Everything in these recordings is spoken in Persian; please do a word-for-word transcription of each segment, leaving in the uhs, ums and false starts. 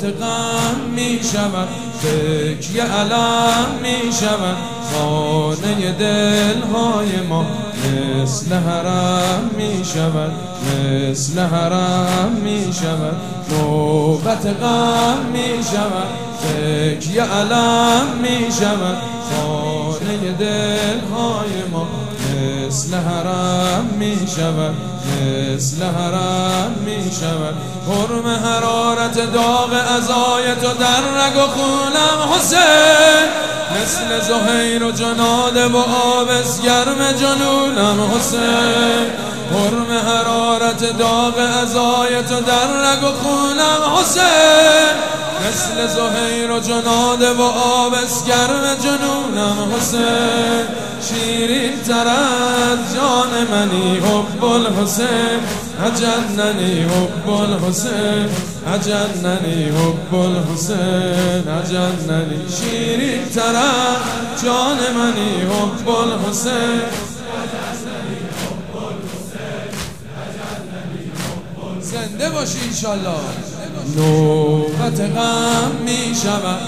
نوبت غم می شود، تکیه علم می شود. خانه دلهای ما مثل حرم می شود، مثل حرم می شود. نوبت غم می شود، تکیه علم می شود. خانه دلهای ما مثل حرم می شود، مثل حرم می شود. حرم حرارت داغ عزای تو در رگ و خونم حسین، مثل زهیر و جناده و آبس گرم جنونم حسین. حرم حرارت داغ عزای تو در رگ و خونم حسین، مثل زهیر و جناده و آبس گرم جنونم حسین. شیرین تر از جان منی حب الحسین، اجننی حب الحسین، اجننی حب الحسین، اجننی. شیرین تر از جان منی حب الحسین، زنده باشی انشالله. نوبت غم می شود،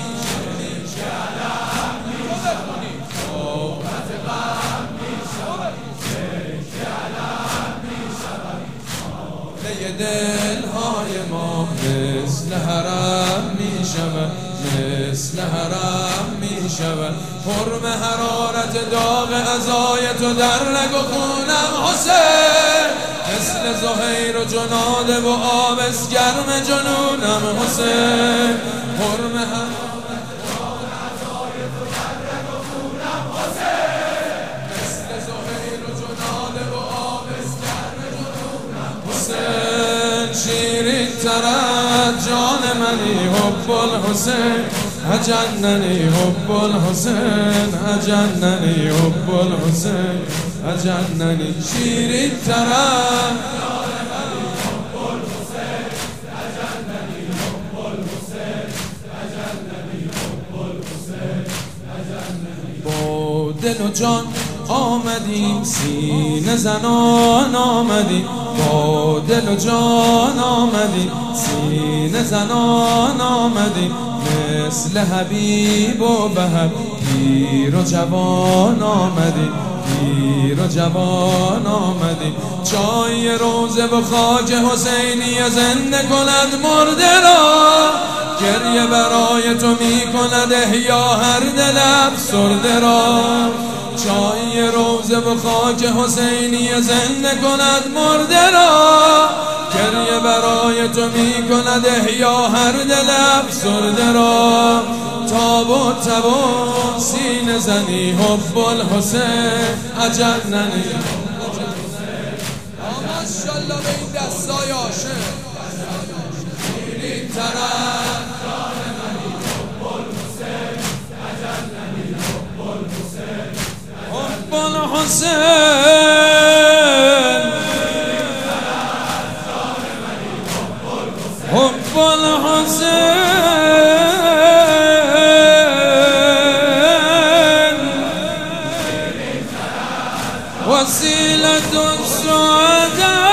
دلهای ما مثل حرم می شود، مثل حرم می شود. حرم حرارت داغ عزای تو در رگ و خونم حسین، مثل زهیر و جناده و آبس گرم جنونم حسین. حرم حرارت داغ عزای تو در رگ و خونم حسین، مثل زهیر و جناده و آبس گرم جنونم حسین. شیرین تر از جان منی حب الحسین، اجننی حب الحسین، اجننی حب الحسین، اجننی. شیرین تر از جان منی حب الحسین، اجننی حب الحسین، اجننی حب الحسین، اجننی. با دل و جان آمدیم سینه زنان آمدیم، با دل و جان آمدیم سینه زنان آمدیم. مثل حبیب و بهر پیر و جوان آمدیم، پیر و جوان آمدیم. چای روزه و خاک حسینی زنده کند مرده را، گریه برای تو می کند احیا هر دل افسرده را. چای روزه و خاک حسینی زنده کند مرده را، گریه برای تو می کند احیا هر دل افسرده را. تاب و تب و سینه زنی حب الحسین، اجننی. ماشاءالله به این دستای عاشق. شیرین تر از جان منی حب الحسین، اجننی حب الحسین، حب الحسین. حب الحسین وسیلة السعداء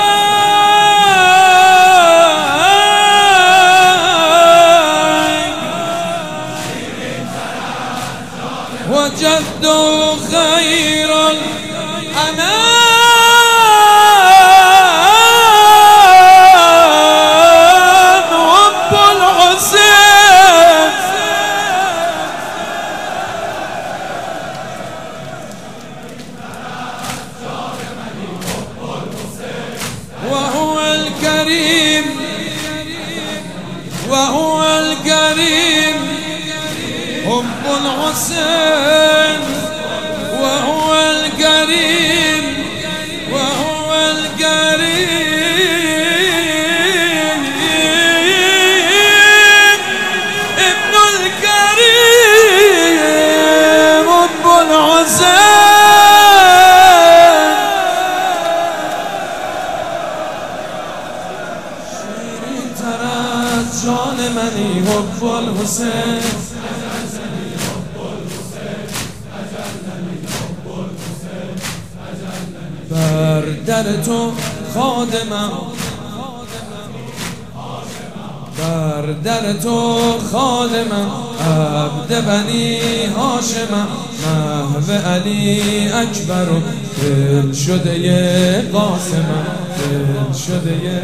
وجد خير الأنام. وهو الكريم، وهو الكريم حب الحسين، وهو الكريم، وهو الكريم ابن الكريم حب الحسين. جان منی حب الحسین، بر در تو خادمم، بر در تو خادمم، عبد بنی هاشمم، محو علی اکبر و دل شده قاسمم، دل شده.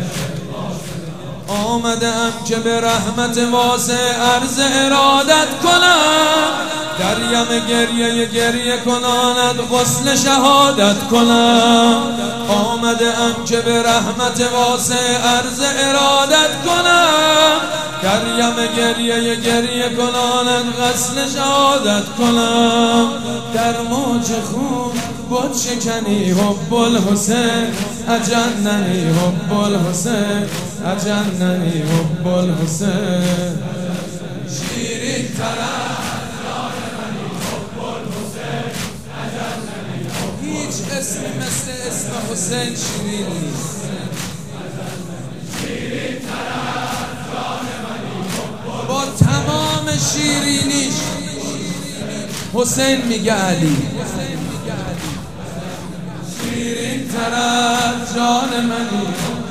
آمدم که به رحمت واسع عرض ارادت کنم، دریم گریه گریه کناند غسل شهادت کنم. آمدم که به رحمت واسع عرض ارادت کنم، دریم گریه گریه کناند غسل شهادت کنم. در موج خون بود شکنی حب الحسین، اجننی حب الحسین، اجننی حب الحسین. شیرین ترم هیچ اسمی مثل اسم حسین شیرین نیست. با تمام شیرینیش حسین میگه علی. شیرین تر از جان منی